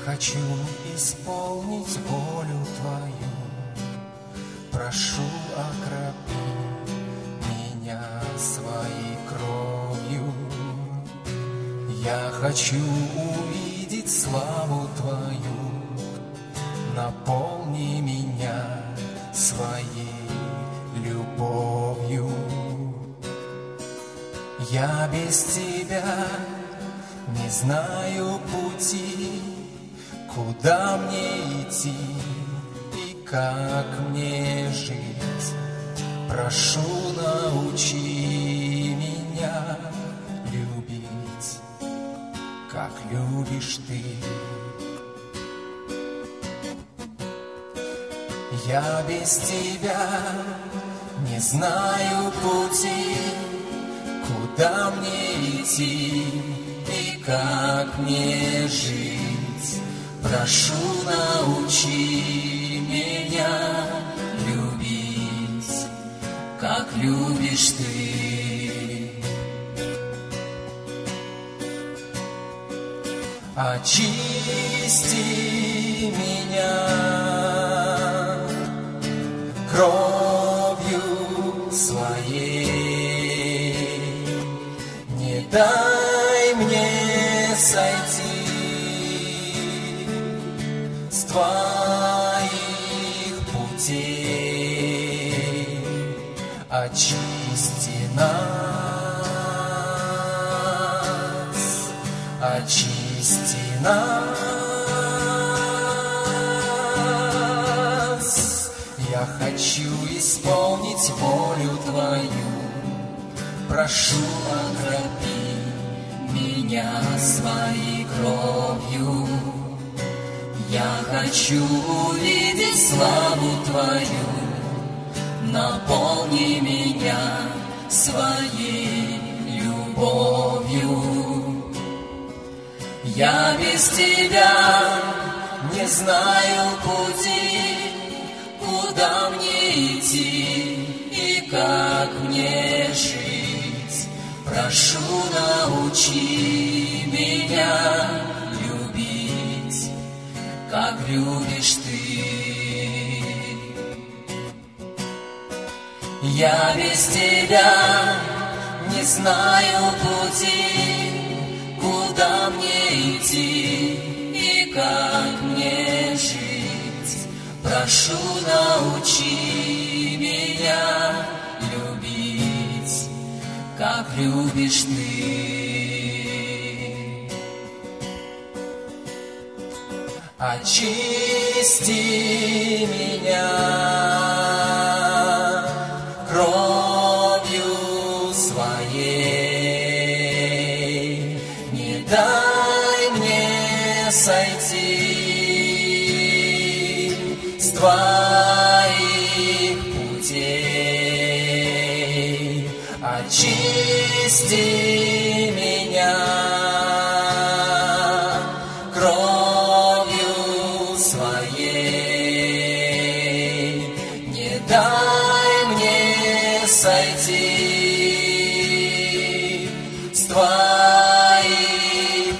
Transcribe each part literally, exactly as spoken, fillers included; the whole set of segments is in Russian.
хочу исполнить волю Твою, прошу, окропи меня своей кровью. Я хочу увидеть славу Твою, наполни меня своей любовью. Я без Тебя не знаю пути, куда мне идти и как мне жить. Прошу, научи меня любить, как любишь Ты. Я без Тебя не знаю пути, куда мне идти и как мне жить. Прошу, научи меня любить, как любишь Ты. Очисти меня кровью своей, не дай мне сойти с Твоих путей. Очисти нас, очисти нас. Я хочу исполнить волю Твою, прошу, окропи меня своей кровью. Я хочу увидеть славу Твою, наполни меня своей любовью. Я без Тебя не знаю пути, куда мне идти и как мне жить. Прошу, научи меня любить, как любишь Ты. Я без Тебя не знаю пути, куда мне идти и как мне жить. Прошу, научи меня любить, как любишь Ты. Очисти меня кровью своей, не дай мне сойти с Твоих путей. Очисти меня кровью своей, не дай мне сойти с Твоих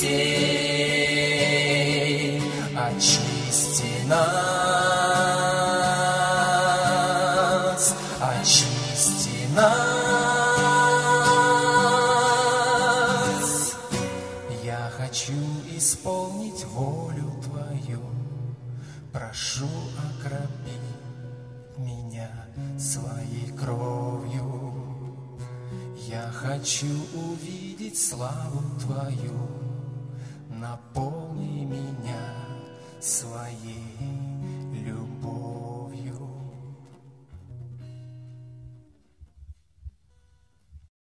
путей. Очисти нас, очисти нас. Я хочу исполнить волю Твою, прошу, окропи меня своей кровью. Я хочу увидеть славу Твою, наполни меня своей